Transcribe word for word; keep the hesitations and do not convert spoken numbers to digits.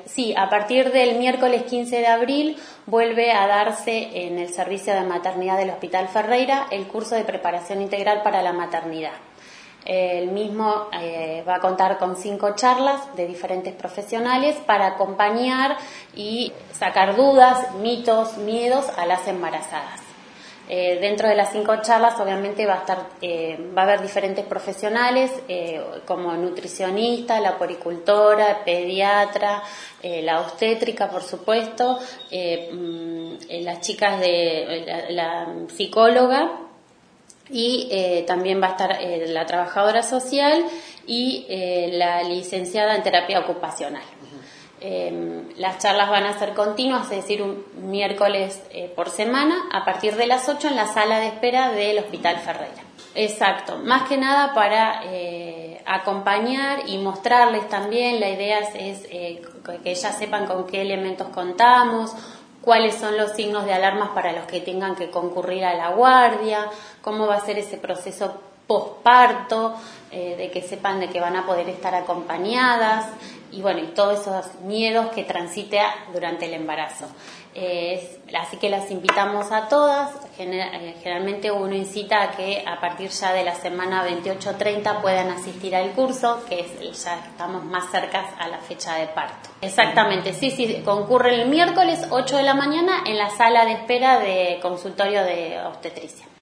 sí, a partir del miércoles quince de abril vuelve a darse en el servicio de maternidad del Hospital Ferreira el curso de preparación integral para la maternidad. El mismo eh, va a contar con cinco charlas de diferentes profesionales para acompañar y sacar dudas, mitos, miedos a las embarazadas. Eh, dentro de las cinco charlas obviamente va a estar, eh, va a haber diferentes profesionales eh, como nutricionista, la puericultora, pediatra, eh, la obstétrica por supuesto, eh, mm, las chicas de la, la psicóloga. Y eh, también va a estar eh, la trabajadora social y eh, la licenciada en terapia ocupacional. Uh-huh. Eh, las charlas van a ser continuas, es decir, un miércoles eh, por semana, a partir de las ocho en la sala de espera del Hospital Ferreira. Exacto, más que nada para eh, acompañar y mostrarles también, la idea es, es eh, que ellas sepan con qué elementos contamos, cuáles son los signos de alarmas para los que tengan que concurrir a la guardia, cómo va a ser ese proceso posparto, eh, de que sepan de que van a poder estar acompañadas y bueno, y todos esos miedos que transita durante el embarazo. Eh, así que las invitamos a todas. Generalmente uno incita a que a partir ya de la semana veintiocho treinta puedan asistir al curso, que es, ya estamos más cerca a la fecha de parto. Exactamente, sí, sí, concurre el miércoles ocho de la mañana en la sala de espera de consultorio de obstetricia.